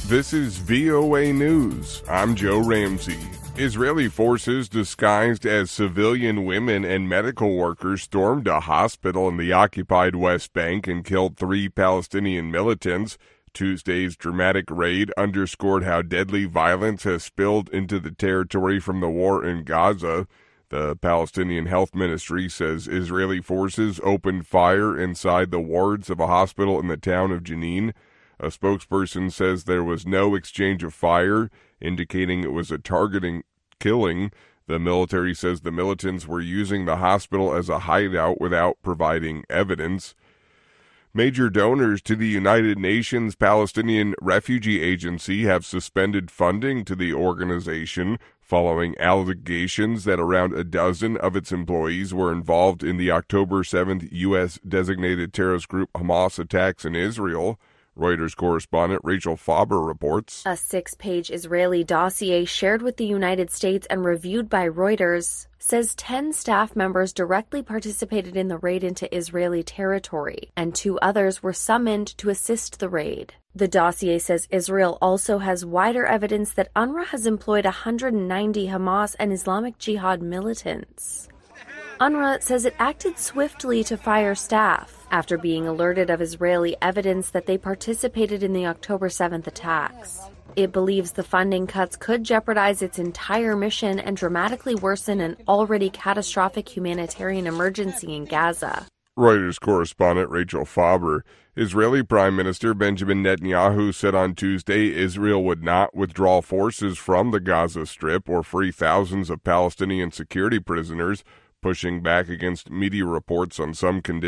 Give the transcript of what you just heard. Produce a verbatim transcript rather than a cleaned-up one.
This is V O A News. I'm Joe Ramsey. Israeli forces disguised as civilian women and medical workers stormed a hospital in the occupied West Bank and killed three Palestinian militants. Tuesday's dramatic raid underscored how deadly violence has spilled into the territory from the war in Gaza. The Palestinian Health Ministry says Israeli forces opened fire inside the wards of a hospital in the town of Jenin. A spokesperson says there was no exchange of fire, indicating it was a targeting killing. The military says the militants were using the hospital as a hideout without providing evidence. Major donors to the United Nations Palestinian Refugee Agency have suspended funding to the organization following allegations that around a dozen of its employees were involved in the October seventh U S designated terrorist group Hamas attacks in Israel. Reuters correspondent Rachel Faber reports. A six-page Israeli dossier shared with the United States and reviewed by Reuters says ten staff members directly participated in the raid into Israeli territory, and two others were summoned to assist the raid. The dossier says Israel also has wider evidence that UNRWA has employed one hundred ninety Hamas and Islamic Jihad militants. UNRWA says it acted swiftly to fire staff after being alerted of Israeli evidence that they participated in the October seventh attacks. It believes the funding cuts could jeopardize its entire mission and dramatically worsen an already catastrophic humanitarian emergency in Gaza. Reuters correspondent Rachel Faber. Israeli Prime Minister Benjamin Netanyahu said on Tuesday Israel would not withdraw forces from the Gaza Strip or free thousands of Palestinian security prisoners, pushing back against media reports on some conditions